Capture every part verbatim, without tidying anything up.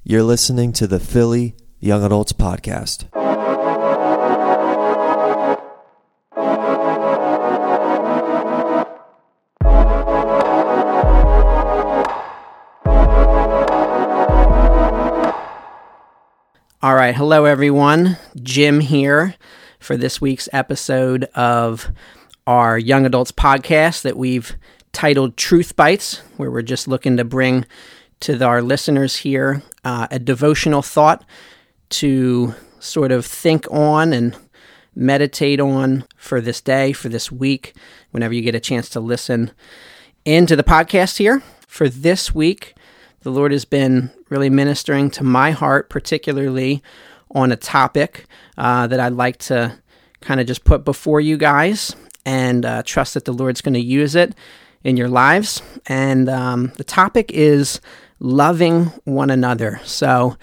You're listening to the Philly Young Adults Podcast. All right, hello everyone. Jim here for this week's episode of our Young Adults Podcast that we've titled Truth Bites, where we're just looking to bring to our listeners here uh, a devotional thought to sort of think on and meditate on for this day, for this week, whenever you get a chance to listen into the podcast here. For this week, the Lord has been really ministering to my heart, particularly on a topic uh, that I'd like to kind of just put before you guys and uh, trust that the Lord's going to use it in your lives. And um, the topic is loving one another. So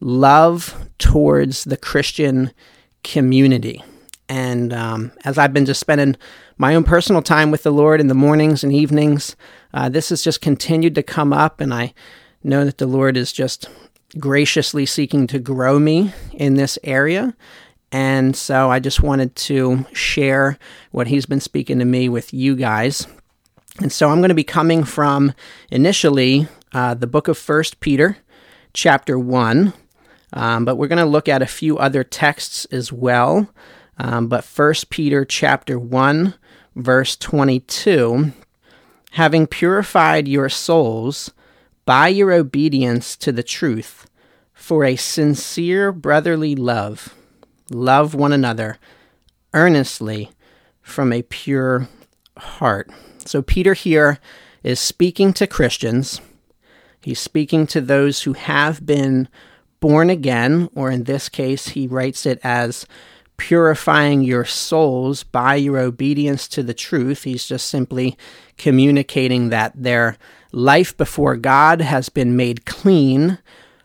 love towards the Christian community. And um, as I've been just spending my own personal time with the Lord in the mornings and evenings, uh, this has just continued to come up, and I know that the Lord is just graciously seeking to grow me in this area. And so I just wanted to share what He's been speaking to me with you guys. And so I'm going to be coming from initially uh, the book of First Peter, chapter one, um, but we're going to look at a few other texts as well. Um, but First Peter chapter one, verse twenty-two, having purified your souls by your obedience to the truth, for a sincere brotherly love, love one another earnestly from a pure heart. So Peter here is speaking to Christians. He's speaking to those who have been born again, or in this case, he writes it as purifying your souls by your obedience to the truth. He's just simply communicating that their life before God has been made clean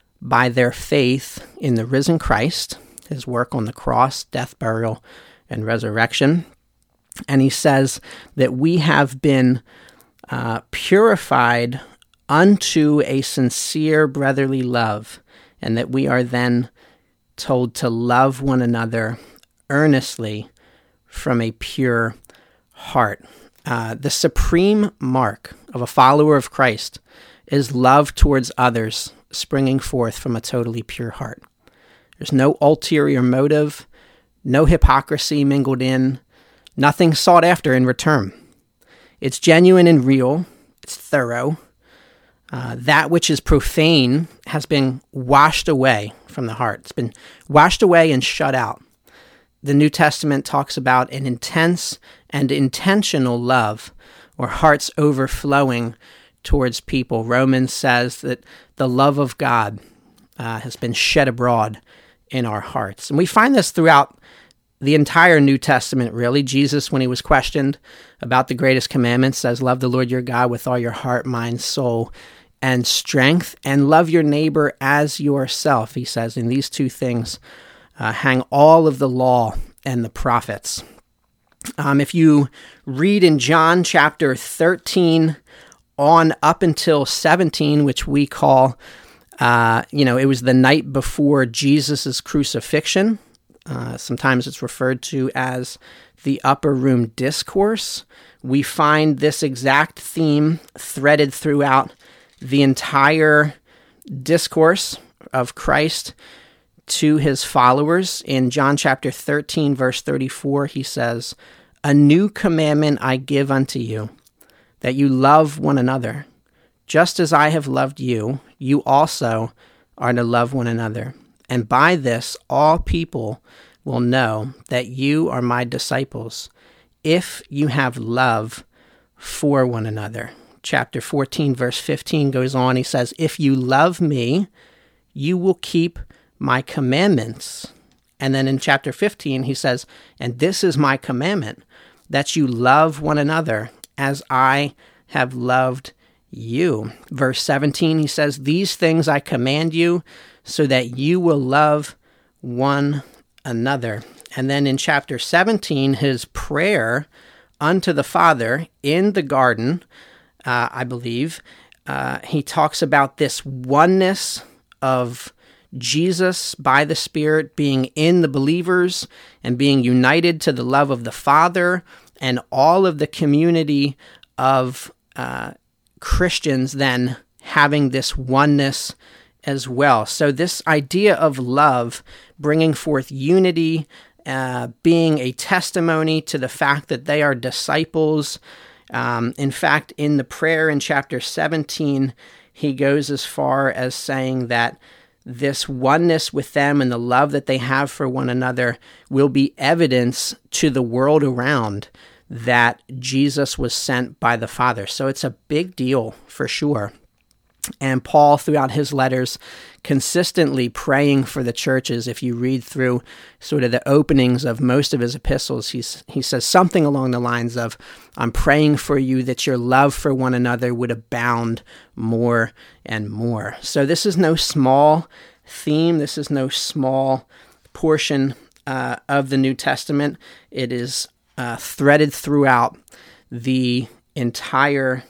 by their faith in the risen Christ, His work on the cross, death, burial, and resurrection. And he says that we have been uh, purified unto a sincere brotherly love, and that we are then told to love one another earnestly from a pure heart. Uh, the supreme mark of a follower of Christ is love towards others springing forth from a totally pure heart. There's no ulterior motive, no hypocrisy mingled in, nothing sought after in return. It's genuine and real. It's thorough. Uh, that which is profane has been washed away from the heart. It's been washed away and shut out. The New Testament talks about an intense and intentional love, or hearts overflowing towards people. Romans says that the love of God uh, has been shed abroad in our hearts. And we find this throughout the entire New Testament, really. Jesus, when he was questioned about the greatest commandments, says, love the Lord your God with all your heart, mind, soul, and strength, and love your neighbor as yourself. He says, in these two things uh, hang all of the law and the prophets. Um, if you read in John chapter thirteen on up until seventeen, which we call, uh, you know, it was the night before Jesus' crucifixion. Uh, sometimes it's referred to as the upper room discourse. We find this exact theme threaded throughout the entire discourse of Christ to his followers. In John chapter thirteen, verse thirty-four, he says, a new commandment I give unto you, that you love one another. Just as I have loved you, you also are to love one another. And by this, all people will know that you are my disciples, if you have love for one another. Chapter fourteen, verse fifteen goes on. He says, if you love me, you will keep my commandments. And then in chapter fifteen, he says, and this is my commandment, that you love one another as I have loved you. Verse seventeen, he says, these things I command you, so that you will love one another. And then in chapter seventeen, his prayer unto the Father in the garden, uh, I believe, uh, he talks about this oneness of Jesus by the Spirit being in the believers and being united to the love of the Father, and all of the community of uh, Christians then having this oneness as well. So this idea of love bringing forth unity, uh, being a testimony to the fact that they are disciples. Um, in fact, in the prayer in chapter seventeen, he goes as far as saying that this oneness with them and the love that they have for one another will be evidence to the world around that Jesus was sent by the Father. So it's a big deal for sure. And Paul, throughout his letters, consistently praying for the churches. If you read through sort of the openings of most of his epistles, he's, he says something along the lines of, I'm praying for you that your love for one another would abound more and more. So this is no small theme. This is no small portion uh, of the New Testament. It is uh, threaded throughout the entire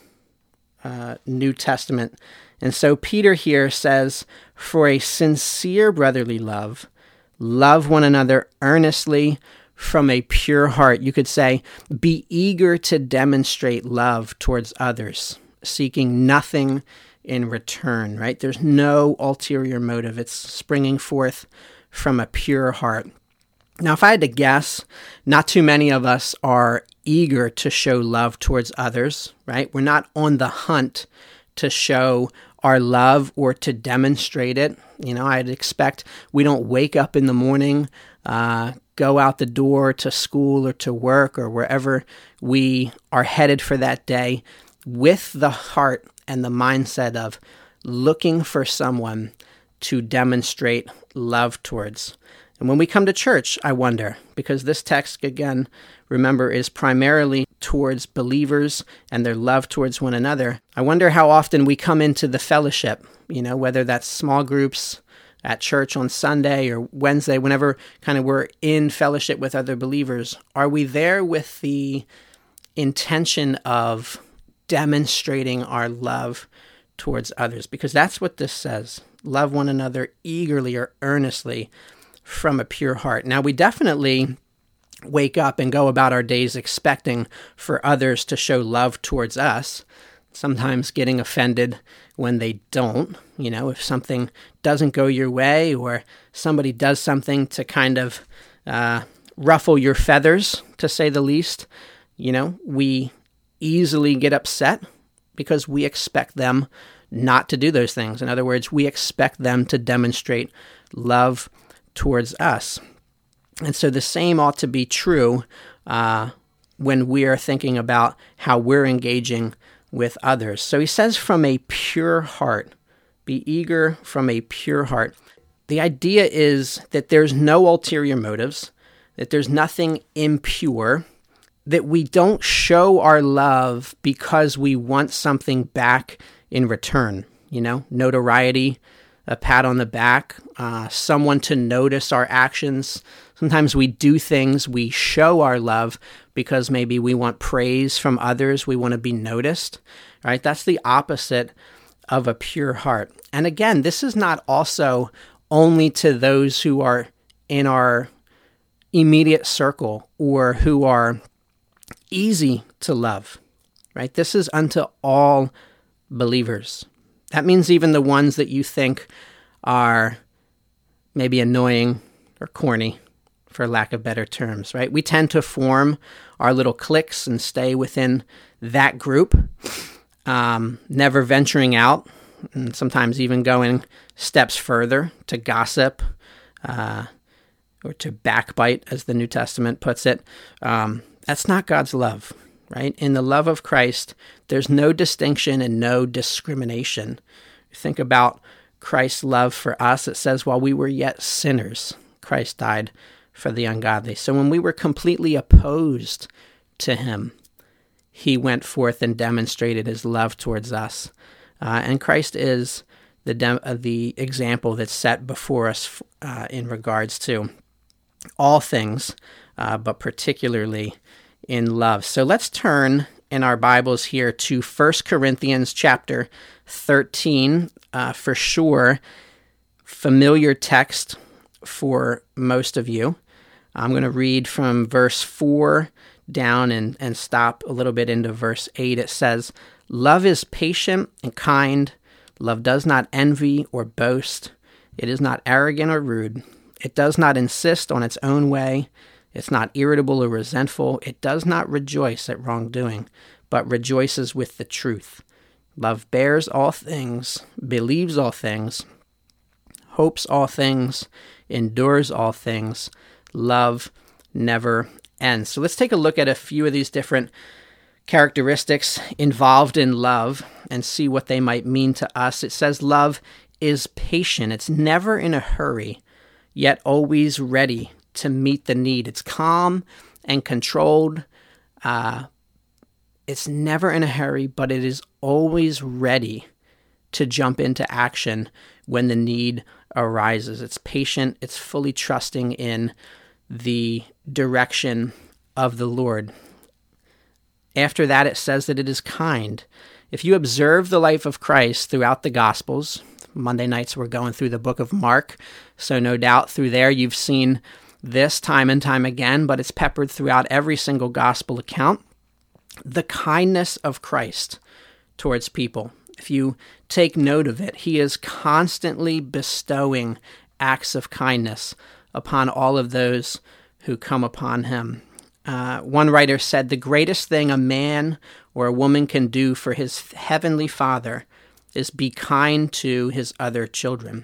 uh, New Testament. And so Peter here says, for a sincere brotherly love, love one another earnestly from a pure heart. You could say, be eager to demonstrate love towards others, seeking nothing in return, right? There's no ulterior motive. It's springing forth from a pure heart. Now, if I had to guess, not too many of us are eager to show love towards others, right? We're not on the hunt to show our love or to demonstrate it. You know, I'd expect we don't wake up in the morning, uh, go out the door to school or to work or wherever we are headed for that day with the heart and the mindset of looking for someone to demonstrate love towards. And when we come to church, I wonder, because this text, again, remember, is primarily towards believers and their love towards one another. I wonder how often we come into the fellowship, you know, whether that's small groups at church on Sunday or Wednesday, whenever kind of we're in fellowship with other believers. Are we there with the intention of demonstrating our love towards others? Because that's what this says. Love one another eagerly or earnestly from a pure heart. Now, we definitely wake up and go about our days expecting for others to show love towards us, sometimes getting offended when they don't. You know, if something doesn't go your way or somebody does something to kind of uh, ruffle your feathers, to say the least, you know, we easily get upset because we expect them not to do those things. In other words, we expect them to demonstrate love towards us. And so the same ought to be true uh, when we are thinking about how we're engaging with others. So he says, from a pure heart, be eager from a pure heart. The idea is that there's no ulterior motives, that there's nothing impure, that we don't show our love because we want something back in return, you know, notoriety, a pat on the back, uh, someone to notice our actions. Sometimes we do things, we show our love because maybe we want praise from others, we want to be noticed, right? That's the opposite of a pure heart. And again, this is not also only to those who are in our immediate circle or who are easy to love, right? This is unto all believers. That means even the ones that you think are maybe annoying or corny, for lack of better terms, right? We tend to form our little cliques and stay within that group, um, never venturing out, and sometimes even going steps further to gossip uh, or to backbite, as the New Testament puts it. Um, that's not God's love, right? In the love of Christ, there's no distinction and no discrimination. Think about Christ's love for us. It says, while we were yet sinners, Christ died for the ungodly. So when we were completely opposed to him, he went forth and demonstrated his love towards us. Uh, and Christ is the de- uh, the example that's set before us uh, in regards to all things, uh, but particularly in love. So let's turn in our Bibles here to First Corinthians chapter thirteen. Uh, for sure, familiar text for most of you. I'm going to read from verse four down and, and stop a little bit into verse eight. It says, "Love is patient and kind. Love does not envy or boast. It is not arrogant or rude. It does not insist on its own way. It's not irritable or resentful. It does not rejoice at wrongdoing, but rejoices with the truth. Love bears all things, believes all things, hopes all things, endures all things. Love never ends." So let's take a look at a few of these different characteristics involved in love and see what they might mean to us. It says love is patient. It's never in a hurry, yet always ready to meet the need. It's calm and controlled. Uh, it's never in a hurry, but it is always ready to jump into action when the need arises. It's patient. It's fully trusting in the direction of the Lord. After that, it says that it is kind. If you observe the life of Christ throughout the Gospels, Monday nights we're going through the book of Mark, so no doubt through there you've seen this time and time again, but it's peppered throughout every single gospel account. The kindness of Christ towards people. If you take note of it, he is constantly bestowing acts of kindness upon all of those who come upon him. Uh, one writer said, "The greatest thing a man or a woman can do for his heavenly Father is be kind to his other children."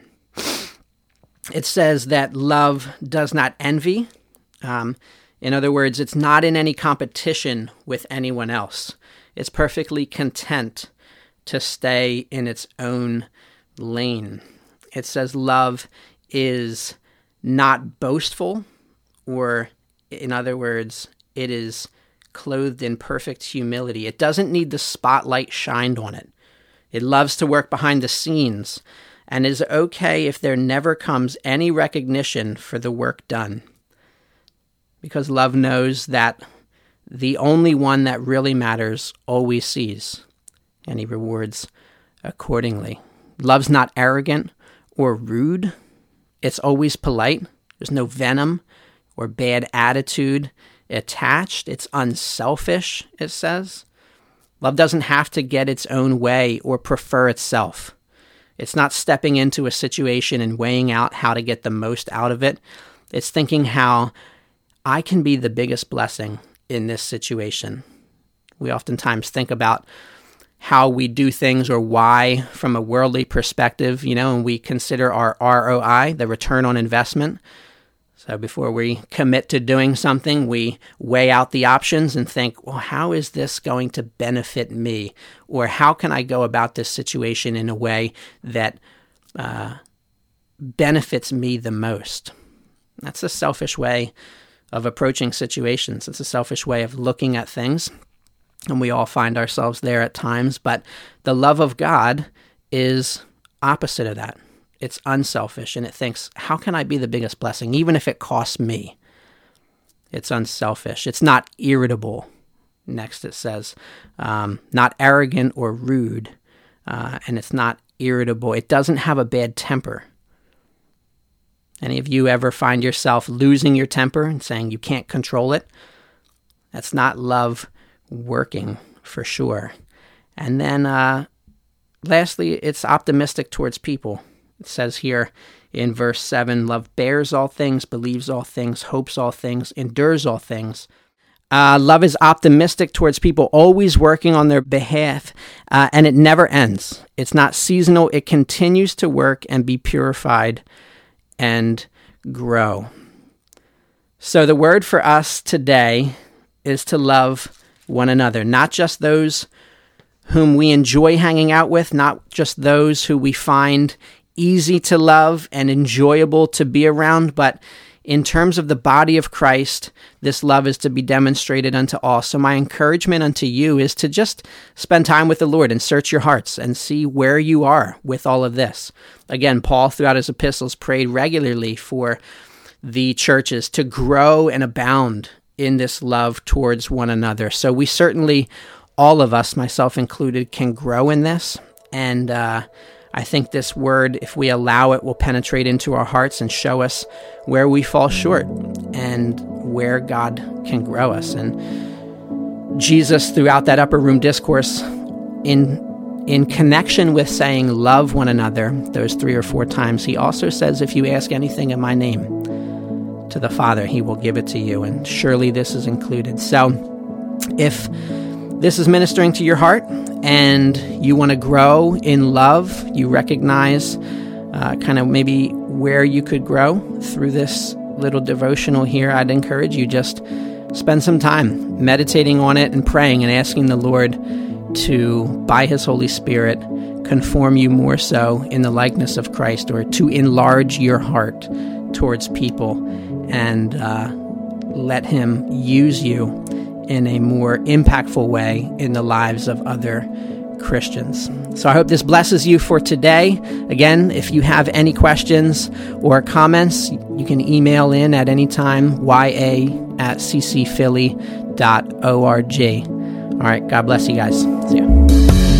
It says that love does not envy. Um, in other words, it's not in any competition with anyone else. It's perfectly content to stay in its own lane. It says love is not boastful, or in other words, it is clothed in perfect humility. It doesn't need the spotlight shined on it. It loves to work behind the scenes and is okay if there never comes any recognition for the work done. Because love knows that the only one that really matters always sees, and he rewards accordingly. Love's not arrogant or rude. It's always polite. There's no venom or bad attitude attached. It's unselfish, it says. Love doesn't have to get its own way or prefer itself. It's not stepping into a situation and weighing out how to get the most out of it. It's thinking how I can be the biggest blessing in this situation. We oftentimes think about how we do things or why from a worldly perspective, you know, and we consider our R O I, the return on investment. So before we commit to doing something, we weigh out the options and think, well, how is this going to benefit me? Or how can I go about this situation in a way that uh, benefits me the most? That's a selfish way of approaching situations. It's a selfish way of looking at things. And we all find ourselves there at times. But the love of God is opposite of that. It's unselfish, and it thinks, how can I be the biggest blessing, even if it costs me? It's unselfish. It's not irritable. Next it says, um, not arrogant or rude, uh, and it's not irritable. It doesn't have a bad temper. Any of you ever find yourself losing your temper and saying you can't control it? That's not love working, for sure. And then uh, lastly, it's optimistic towards people. It says here in verse seven, love bears all things, believes all things, hopes all things, endures all things. Uh, love is optimistic towards people, always working on their behalf, uh, and it never ends. It's not seasonal. It continues to work and be purified and grow. So the word for us today is to love one another, not just those whom we enjoy hanging out with, not just those who we find easy to love and enjoyable to be around, but in terms of the body of Christ, this love is to be demonstrated unto all. So my encouragement unto you is to just spend time with the Lord and search your hearts and see where you are with all of this. Again, Paul, throughout his epistles, prayed regularly for the churches to grow and abound in this love towards one another. So we certainly, all of us, myself included, can grow in this. And uh, I think this word, if we allow it, will penetrate into our hearts and show us where we fall short and where God can grow us. And Jesus, throughout that upper room discourse, in in connection with saying love one another, those three or four times, he also says, if you ask anything in my name to the Father, he will give it to you. And surely this is included. So if this is ministering to your heart and you want to grow in love, you recognize uh, kind of maybe where you could grow through this little devotional here, I'd encourage you just spend some time meditating on it and praying and asking the Lord to, by his Holy Spirit, conform you more so in the likeness of Christ, or to enlarge your heart towards people and uh, let him use you in a more impactful way in the lives of other Christians. So I hope this blesses you for today. Again, if you have any questions or comments, you can email in at any time, y a at c c philly dot org. All right, God bless you guys. See ya.